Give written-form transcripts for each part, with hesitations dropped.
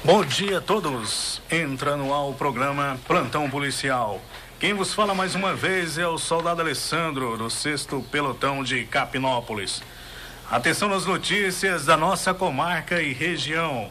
Bom dia a todos. Entra no ar o programa Plantão Policial. Quem vos fala mais uma vez é o soldado Alessandro, do 6º Pelotão de Capinópolis. Atenção nas notícias da nossa comarca e região.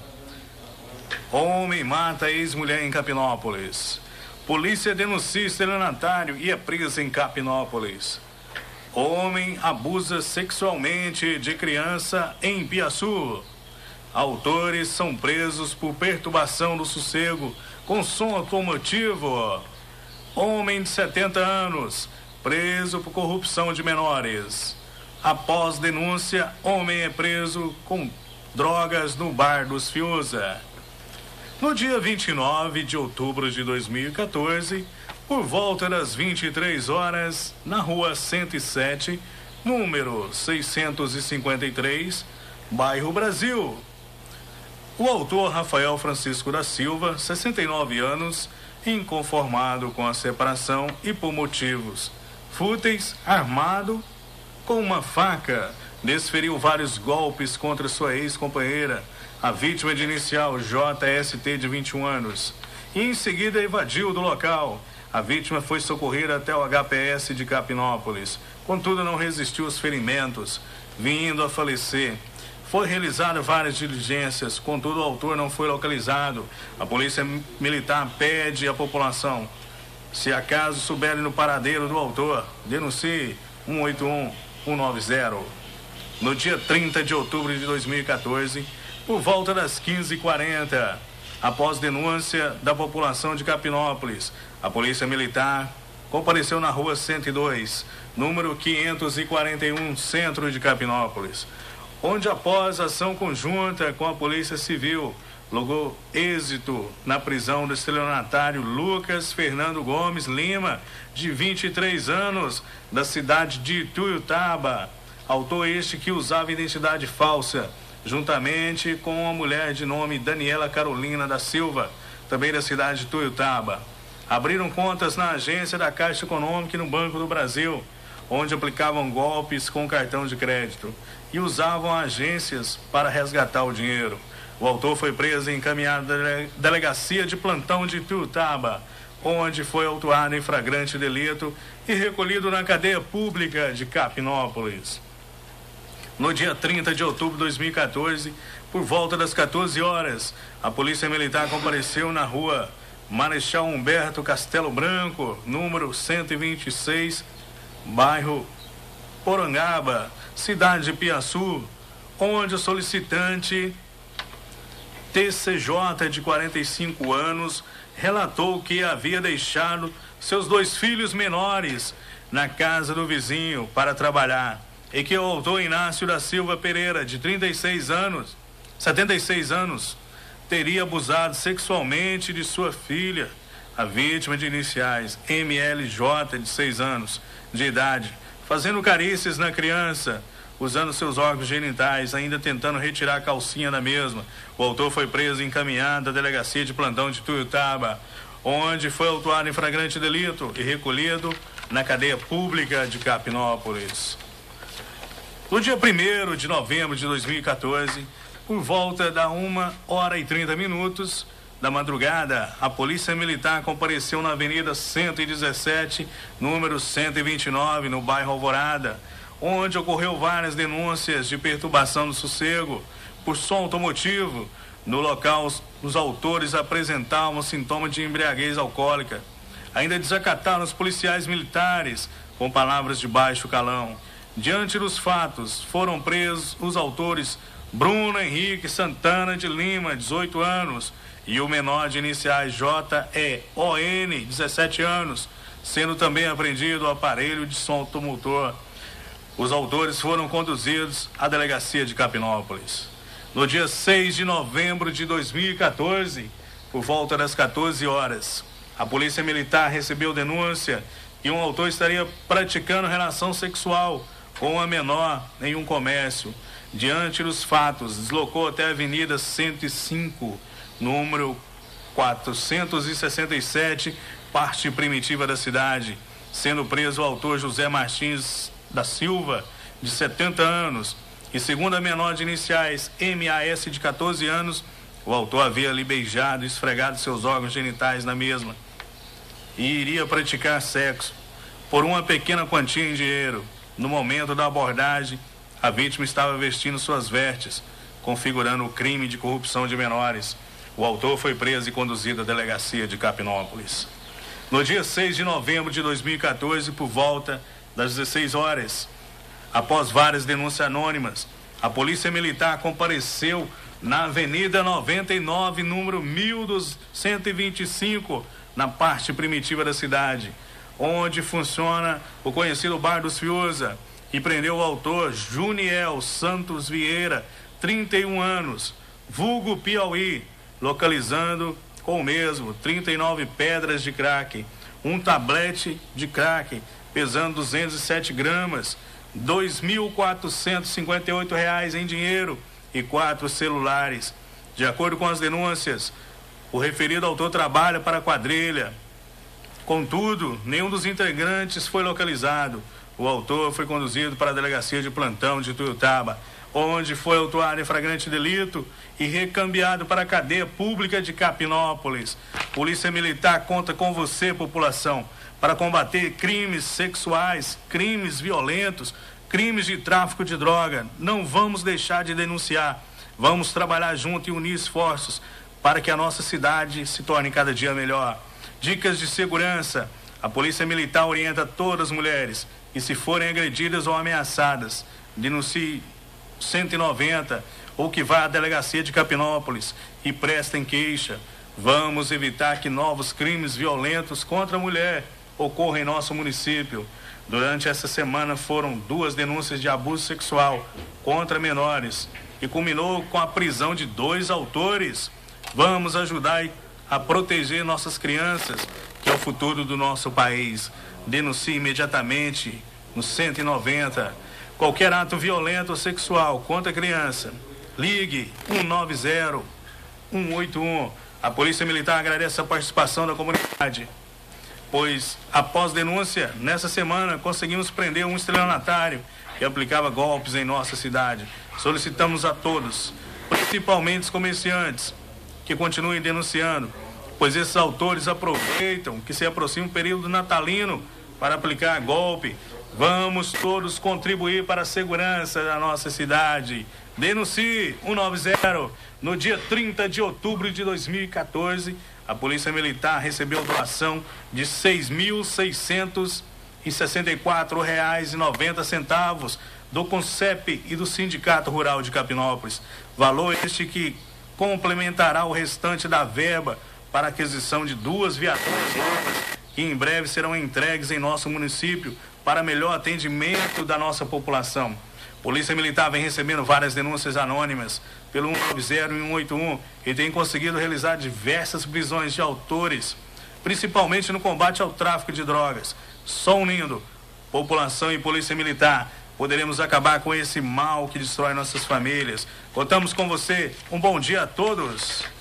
Homem mata ex-mulher em Capinópolis. Polícia denuncia estelionatário e é preso em Capinópolis. Homem abusa sexualmente de criança em Piaçu. Autores são presos por perturbação do sossego com som automotivo. Homem de 70 anos, preso por corrupção de menores. Após denúncia, homem é preso com drogas no bar dos Fiuza. No dia 29 de outubro de 2014, por volta das 23 horas, na rua 107, número 653, bairro Brasil, o autor Rafael Francisco da Silva, 69 anos, inconformado com a separação e por motivos fúteis, armado com uma faca, desferiu vários golpes contra sua ex-companheira, a vítima de inicial JST, de 21 anos, e em seguida evadiu do local. A vítima foi socorrida até o HPS de Capinópolis, contudo não resistiu aos ferimentos, vindo a falecer. Foi realizada várias diligências, contudo o autor não foi localizado. A polícia militar pede à população, se acaso souberem no paradeiro do autor, denuncie 181 190. No dia 30 de outubro de 2014, por volta das 15h40, após denúncia da população de Capinópolis, a polícia militar compareceu na rua 102, número 541, centro de Capinópolis, onde, após ação conjunta com a Polícia Civil, logrou êxito na prisão do estelionatário Lucas Fernando Gomes Lima, de 23 anos, da cidade de Ituiutaba. Autor este que usava identidade falsa, juntamente com uma mulher de nome Daniela Carolina da Silva, também da cidade de Ituiutaba. Abriram contas na agência da Caixa Econômica e no Banco do Brasil, onde aplicavam golpes com cartão de crédito e usavam agências para resgatar o dinheiro. O autor foi preso e encaminhado à delegacia de plantão de Ituiutaba, onde foi autuado em flagrante delito e recolhido na cadeia pública de Capinópolis. No dia 30 de outubro de 2014, por volta das 14 horas, a Polícia Militar compareceu na rua Marechal Humberto Castelo Branco, número 126, bairro Porangaba, cidade de Piaçu, onde o solicitante TCJ, de 45 anos, relatou que havia deixado seus 2 filhos menores na casa do vizinho para trabalhar e que o autor Inácio da Silva Pereira, de 76 anos, teria abusado sexualmente de sua filha, a vítima de iniciais MLJ, de 6 anos de idade, fazendo carícias na criança, usando seus órgãos genitais, ainda tentando retirar a calcinha da mesma. O autor foi preso e encaminhado à delegacia de plantão de Ituiutaba, onde foi autuado em flagrante delito e recolhido na cadeia pública de Capinópolis. No dia 1º de novembro de 2014, por volta da 1h30 da madrugada, a Polícia Militar compareceu na Avenida 117, número 129, no bairro Alvorada, onde ocorreu várias denúncias de perturbação do sossego por som automotivo. No local, os autores apresentavam sintomas de embriaguez alcoólica. Ainda desacataram os policiais militares com palavras de baixo calão. Diante dos fatos, foram presos os autores Bruno Henrique Santana de Lima, 18 anos, e o menor de iniciais JEON, 17 anos, sendo também apreendido o aparelho de som automotor. Os autores foram conduzidos à delegacia de Capinópolis. No dia 6 de novembro de 2014, por volta das 14 horas, a Polícia Militar recebeu denúncia que um autor estaria praticando relação sexual com uma menor em um comércio. Diante dos fatos, deslocou até a Avenida 105, número 467, parte primitiva da cidade, sendo preso o autor José Martins da Silva, de 70 anos, e segundo a menor de iniciais MAS, de 14 anos, O autor havia lhe beijado e esfregado seus órgãos genitais na mesma e iria praticar sexo por uma pequena quantia em dinheiro. No momento da abordagem, a vítima estava vestindo suas vestes, configurando o crime de corrupção de menores. O autor foi preso e conduzido à delegacia de Capinópolis. No dia 6 de novembro de 2014, por volta das 16 horas, após várias denúncias anônimas, a Polícia Militar compareceu na Avenida 99, número 1125, na parte primitiva da cidade, onde funciona o conhecido Bar dos Fiuza, e prendeu o autor Juniel Santos Vieira, 31 anos, vulgo Piauí, localizando com o mesmo 39 pedras de crack, um tablete de crack pesando 207 gramas, R$ 2.458 em dinheiro e 4 celulares. De acordo com as denúncias, o referido autor trabalha para a quadrilha. Contudo, nenhum dos integrantes foi localizado. O autor foi conduzido para a delegacia de plantão de Tuiutaba, onde foi autuado em flagrante delito e recambiado para a cadeia pública de Capinópolis. Polícia Militar conta com você, população, para combater crimes sexuais, crimes violentos, crimes de tráfico de droga. Não vamos deixar de denunciar. Vamos trabalhar junto e unir esforços para que a nossa cidade se torne cada dia melhor. Dicas de segurança. A Polícia Militar orienta todas as mulheres que, se forem agredidas ou ameaçadas, denuncie 190 ou que vá à delegacia de Capinópolis e prestem queixa. Vamos evitar que novos crimes violentos contra a mulher ocorram em nosso município. Durante essa semana foram 2 denúncias de abuso sexual contra menores e culminou com a prisão de 2 autores. Vamos ajudar a proteger nossas crianças, que é o futuro do nosso país. Denuncie imediatamente no 190. Qualquer ato violento ou sexual contra a criança, ligue 190 181. A Polícia Militar agradece a participação da comunidade, pois, após denúncia, nessa semana conseguimos prender um estelionatário que aplicava golpes em nossa cidade. Solicitamos a todos, principalmente os comerciantes, que continuem denunciando, pois esses autores aproveitam que se aproxima o período natalino para aplicar golpe. Vamos todos contribuir para a segurança da nossa cidade. Denuncie 190. No dia 30 de outubro de 2014, a Polícia Militar recebeu doação de R$ 6.664,90 do CONCEP e do Sindicato Rural de Capinópolis. Valor este que complementará o restante da verba para a aquisição de 2 viaturas novas que em breve serão entregues em nosso município para melhor atendimento da nossa população. Polícia Militar vem recebendo várias denúncias anônimas pelo 190 e 181 e tem conseguido realizar diversas prisões de autores, principalmente no combate ao tráfico de drogas. Só unindo população e Polícia Militar poderemos acabar com esse mal que destrói nossas famílias. Contamos com você. Um bom dia a todos.